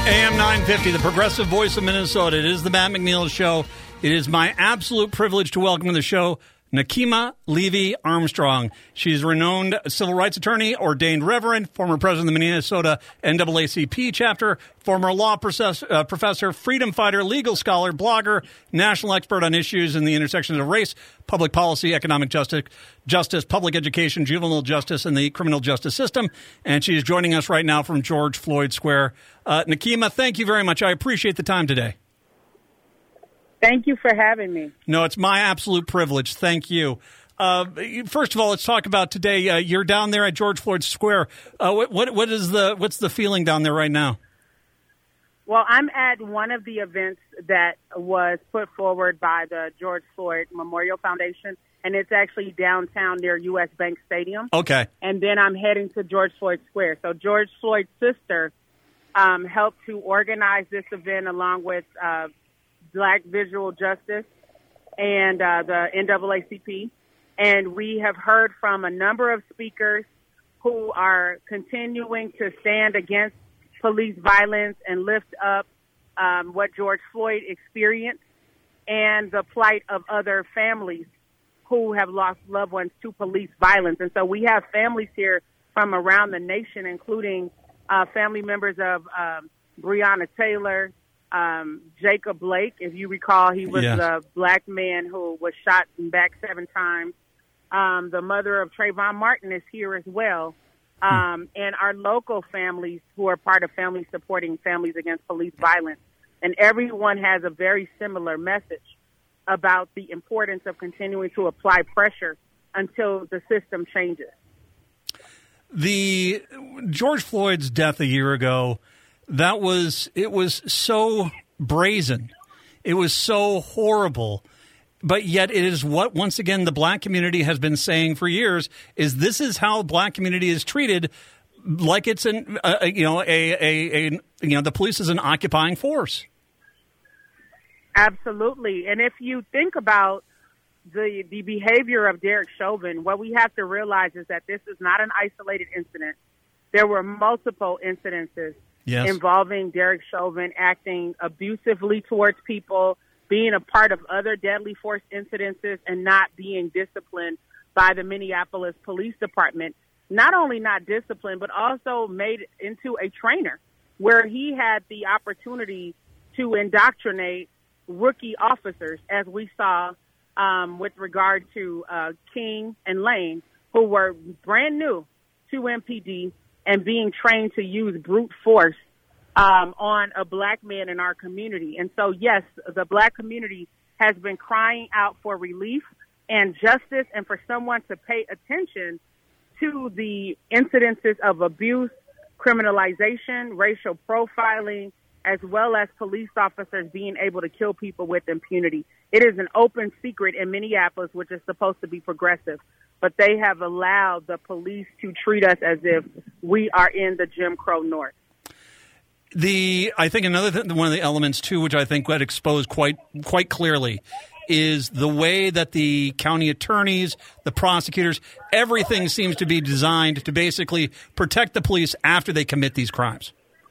AM 950, the progressive voice of Minnesota. It is the Matt McNeil Show. It is my absolute privilege to welcome to the show Nekima Levy-Armstrong. She's a renowned civil rights attorney, ordained reverend, former president of the Minnesota NAACP chapter, former law professor, freedom fighter, legal scholar, blogger, national expert on issues in the intersections of race, public policy, economic justice, public education, juvenile justice, and the criminal justice system. And she is joining us right now from George Floyd Square. Nekima, thank you very much. I appreciate the time today. Thank you for having me. No, it's my absolute privilege. Thank you. First of all, let's talk about today. You're down there at George Floyd Square. What's the feeling down there right now? Well, I'm at one of the events that was put forward by the George Floyd Memorial Foundation, and it's actually downtown near U.S. Bank Stadium. Okay. And then I'm heading to George Floyd Square. So George Floyd's sister helped to organize this event along with Black Visual Justice and the NAACP. And we have heard from a number of speakers who are continuing to stand against police violence and lift up what George Floyd experienced and the plight of other families who have lost loved ones to police violence. And so we have families here from around the nation, including family members of Breonna Taylor, Jacob Blake. If you recall, he was the black man who was shot in back 7 times. The mother of Trayvon Martin is here as well. And our local families who are part of families supporting families against police violence. And everyone has a very similar message about the importance of continuing to apply pressure until the system changes. The George Floyd's death a year ago, it was so brazen. It was so horrible. But yet it is what, once again, the black community has been saying for years, is this is how the black community is treated, like it's the police is an occupying force. Absolutely. And if you think about the behavior of Derek Chauvin, what we have to realize is that this is not an isolated incident. There were multiple incidences involving Derek Chauvin acting abusively towards people, being a part of other deadly force incidences, and not being disciplined by the Minneapolis Police Department. Not only not disciplined, but also made into a trainer where he had the opportunity to indoctrinate rookie officers, as we saw with regard to King and Lane, who were brand new to MPD and being trained to use brute force on a black man in our community. And so, yes, the black community has been crying out for relief and justice and for someone to pay attention to the incidences of abuse, criminalization, racial profiling, as well as police officers being able to kill people with impunity. It is an open secret in Minneapolis, which is supposed to be progressive, but they have allowed the police to treat us as if we are in the Jim Crow North. I think one of the elements, too, which I think got exposed quite clearly, is the way that the county attorneys, the prosecutors, everything seems to be designed to basically protect the police after they commit these crimes.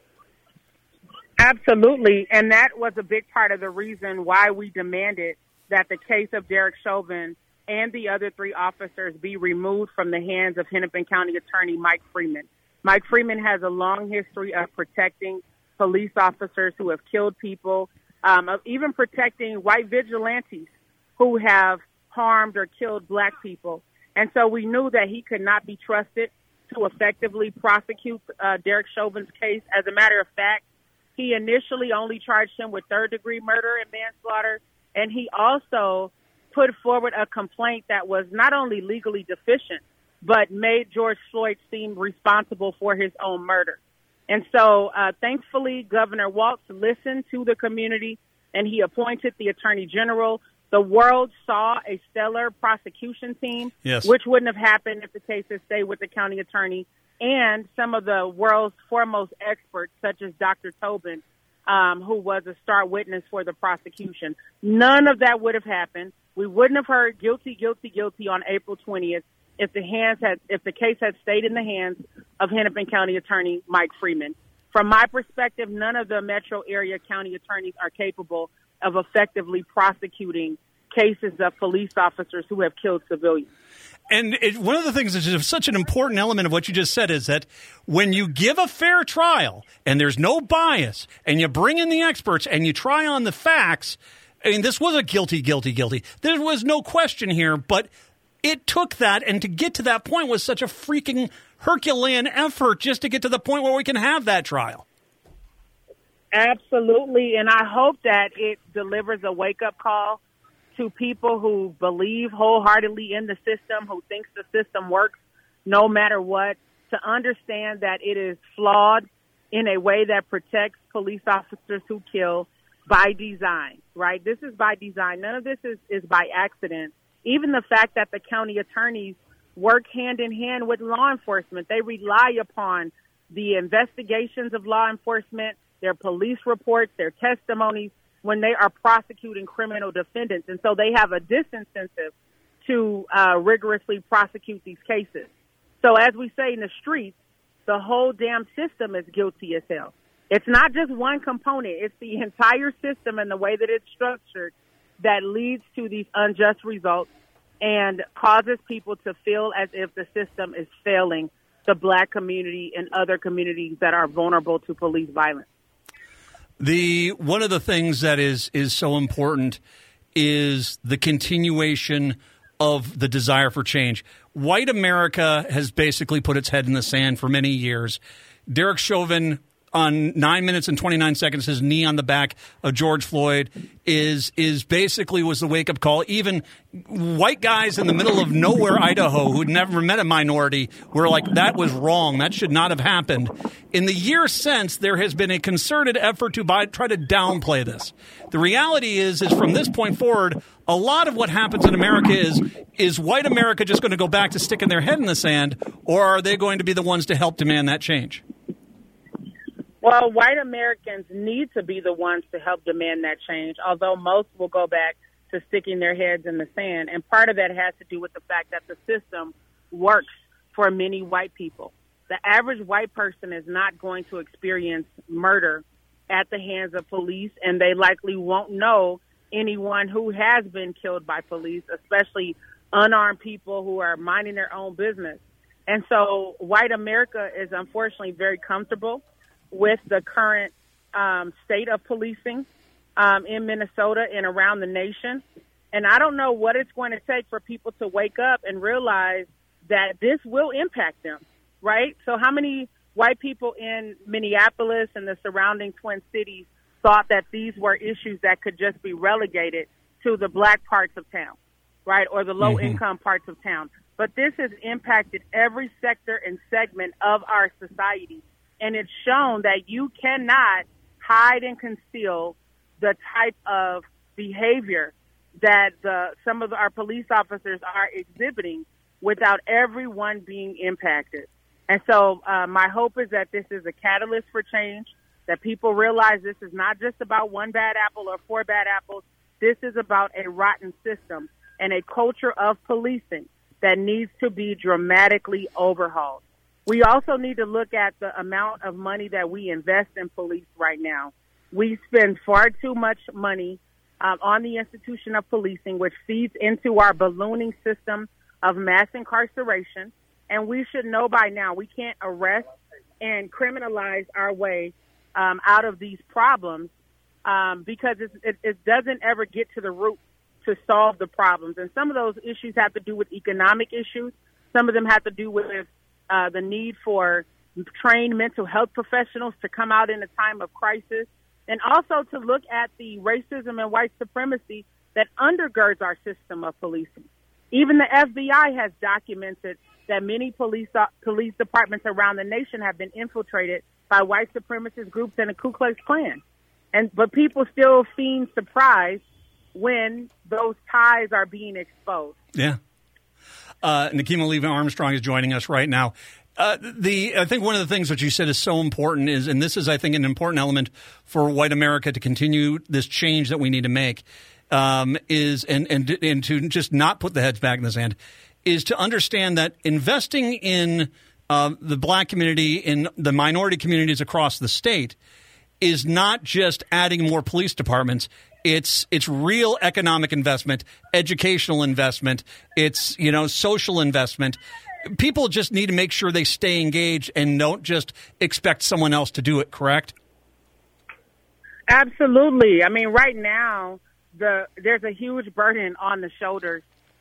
Absolutely, and that was a big part of the reason why we demanded that the case of Derek Chauvin and the other 3 officers be removed from the hands of Hennepin County Attorney Mike Freeman. Mike Freeman has a long history of protecting police officers who have killed people, of even protecting white vigilantes who have harmed or killed black people. And so we knew that he could not be trusted to effectively prosecute Derek Chauvin's case. As a matter of fact, he initially only charged him with 3rd-degree murder and manslaughter, and he also put forward a complaint that was not only legally deficient, but made George Floyd seem responsible for his own murder. And so, thankfully, Governor Walz listened to the community, and he appointed the Attorney General. The world saw a stellar prosecution team, which wouldn't have happened if the case had stayed with the county attorney, and some of the world's foremost experts, such as Dr. Tobin, who was a star witness for the prosecution. None of that would have happened. We wouldn't have heard guilty, guilty, guilty on April 20th if the case had stayed in the hands of Hennepin County Attorney Mike Freeman. from my perspective, none of the metro area county attorneys are capable of effectively prosecuting cases of police officers who have killed civilians. And one of the things that is such an important element of what you just said is that when you give a fair trial and there's no bias and you bring in the experts and you try on the facts, I mean, this was a guilty. There was no question here, but it took that, and to get to that point was such a freaking Herculean effort just to get to the point where we can have that trial. Absolutely, and I hope that it delivers a wake-up call to people who believe wholeheartedly in the system, who thinks the system works no matter what, to understand that it is flawed in a way that protects police officers who kill by design, right? This is by design. None of this is by accident. Even the fact that the county attorneys work hand in hand with law enforcement, they rely upon the investigations of law enforcement, their police reports, their testimonies, when they are prosecuting criminal defendants. And so they have a disincentive to rigorously prosecute these cases. So as we say in the streets, the whole damn system is guilty as hell. It's not just one component. It's the entire system and the way that it's structured that leads to these unjust results and causes people to feel as if the system is failing the Black community and other communities that are vulnerable to police violence. One of the things that is so important is the continuation of the desire for change. White America has basically put its head in the sand for many years. Derek Chauvin, on 9 minutes and 29 seconds, his knee on the back of George Floyd is basically was the wake-up call. Even white guys in the middle of nowhere, Idaho, who'd never met a minority, were like, that was wrong. That should not have happened. In the years since, there has been a concerted effort to try to downplay this. The reality is from this point forward, a lot of what happens in America is white America just going to go back to sticking their head in the sand, or are they going to be the ones to help demand that change? Well, white Americans need to be the ones to help demand that change, although most will go back to sticking their heads in the sand. And part of that has to do with the fact that the system works for many white people. The average white person is not going to experience murder at the hands of police, and they likely won't know anyone who has been killed by police, especially unarmed people who are minding their own business. And so white America is unfortunately very comfortable with the current state of policing in Minnesota and around the nation. And I don't know what it's going to take for people to wake up and realize that this will impact them, right? So how many white people in Minneapolis and the surrounding Twin Cities thought that these were issues that could just be relegated to the Black parts of town, right, or the low-income parts of town? But this has impacted every sector and segment of our society. And it's shown that you cannot hide and conceal the type of behavior that some of our police officers are exhibiting without everyone being impacted. And so my hope is that this is a catalyst for change, that people realize this is not just about one bad apple or four bad apples. This is about a rotten system and a culture of policing that needs to be dramatically overhauled. We also need to look at the amount of money that we invest in police right now. We spend far too much money on the institution of policing, which feeds into our ballooning system of mass incarceration. And we should know by now we can't arrest and criminalize our way out of these problems because it doesn't ever get to the root to solve the problems. And some of those issues have to do with economic issues. Some of them have to do with the need for trained mental health professionals to come out in a time of crisis, and also to look at the racism and white supremacy that undergirds our system of policing. Even the FBI has documented that many police departments around the nation have been infiltrated by white supremacist groups and the Ku Klux Klan. But people still seem surprised when those ties are being exposed. Yeah. Nekima Levy Armstrong is joining us right now. I think one of the things that you said is so important is, and this is, I think, an important element for white America to continue this change that we need to make, is to just not put the heads back in the sand, is to understand that investing in the black community in the minority communities across the state is not just adding more police departments. It's real economic investment, educational investment. It's, social investment. People just need to make sure they stay engaged and don't just expect someone else to do it, correct? Absolutely. I mean, right now, there's a huge burden on the shoulders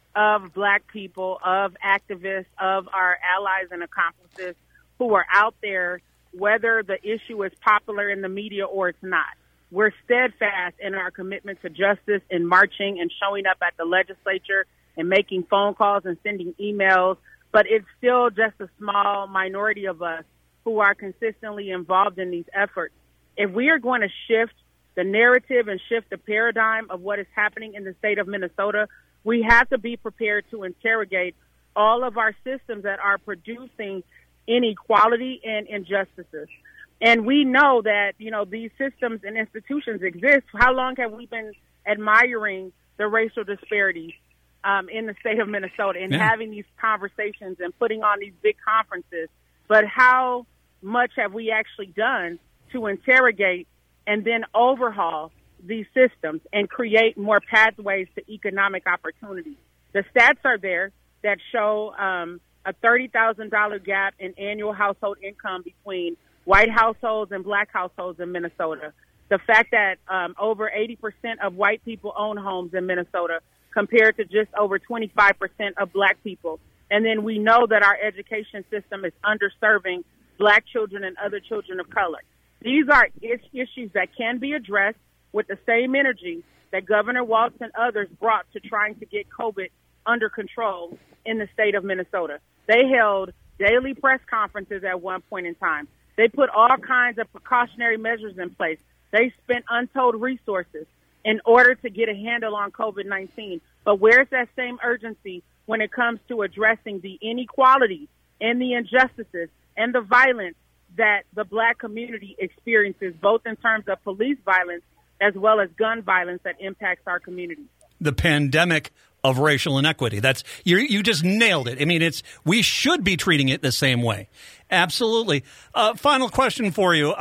of black people, of activists, of our allies and accomplices who are out there, whether the issue is popular in the media or it's not. We're steadfast in our commitment to justice and marching and showing up at the legislature and making phone calls and sending emails. But it's still just a small minority of us who are consistently involved in these efforts. If we are going to shift the narrative and shift the paradigm of what is happening in the state of Minnesota, we have to be prepared to interrogate all of our systems that are producing inequality and injustices. And we know that, these systems and institutions exist. How long have we been admiring the racial disparities in the state of Minnesota and having these conversations and putting on these big conferences? But how much have we actually done to interrogate and then overhaul these systems and create more pathways to economic opportunity? The stats are there that show a $30,000 gap in annual household income between white households and black households in Minnesota. The fact that over 80% of white people own homes in Minnesota compared to just over 25% of black people. And then we know that our education system is underserving black children and other children of color. These are issues that can be addressed with the same energy that Governor Walz and others brought to trying to get COVID under control in the state of Minnesota. They held daily press conferences at one point in time. They put all kinds of precautionary measures in place. They spent untold resources in order to get a handle on COVID-19. But where's that same urgency when it comes to addressing the inequality and the injustices and the violence that the black community experiences, both in terms of police violence as well as gun violence that impacts our community? The pandemic of racial inequity. That's you just nailed it. I mean, we should be treating it the same way. Absolutely. Final question for you.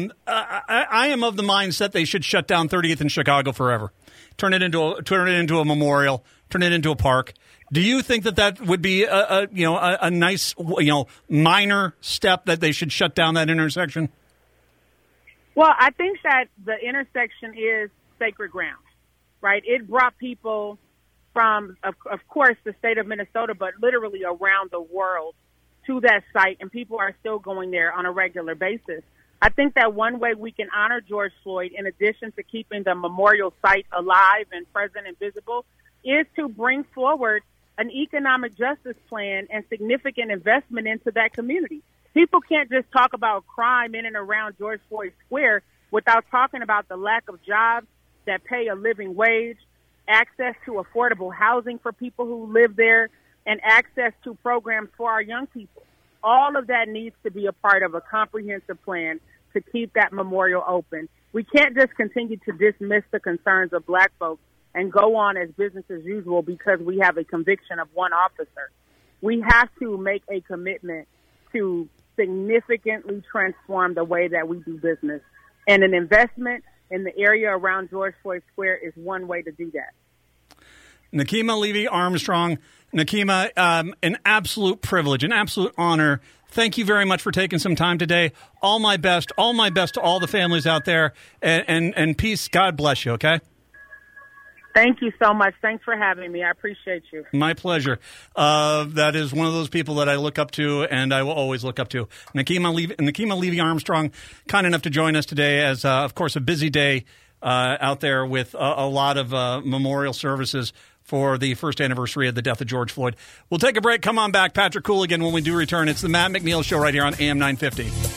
I am of the mindset they should shut down 30th in Chicago forever. Turn it into a memorial. Turn it into a park. Do you think that would be a nice minor step that they should shut down that intersection? Well, I think that the intersection is sacred ground, right? It brought people from, of course, the state of Minnesota, but literally around the world to that site, and people are still going there on a regular basis. I think that one way we can honor George Floyd, in addition to keeping the memorial site alive and present and visible, is to bring forward an economic justice plan and significant investment into that community. People can't just talk about crime in and around George Floyd Square without talking about the lack of jobs that pay a living wage, access to affordable housing for people who live there, and access to programs for our young people. All of that needs to be a part of a comprehensive plan to keep that memorial open. We can't just continue to dismiss the concerns of black folks and go on as business as usual because we have a conviction of one officer. We have to make a commitment to significantly transform the way that we do business. And an investment in the area around George Floyd Square is one way to do that. Nekima Levy-Armstrong. Nekima, an absolute privilege, an absolute honor. Thank you very much for taking some time today. All my best to all the families out there, and peace. God bless you, okay? Thank you so much. Thanks for having me. I appreciate you. My pleasure. That is one of those people that I look up to, and I will always look up to. Nekima Levy-Armstrong, kind enough to join us today as, of course, a busy day out there with a lot of memorial services for the first anniversary of the death of George Floyd. We'll take a break. Come on back. Patrick Cooligan when we do return. It's the Matt McNeil Show right here on AM 950.